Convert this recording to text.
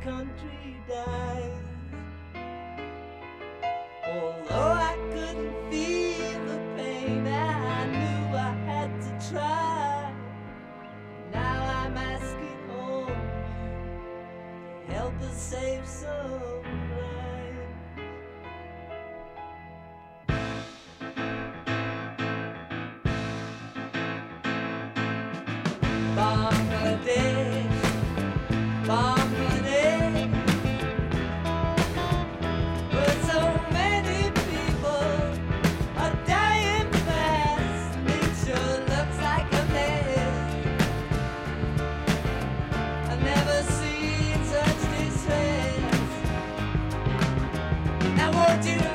country dies. Although I couldn't feel the pain, I knew I had to try. Now I'm asking home to help us save some lives. Bangladesh, Bangladesh, where so many people are dying fast. Nature looks like a mess. I've never seen such distress. Now won't you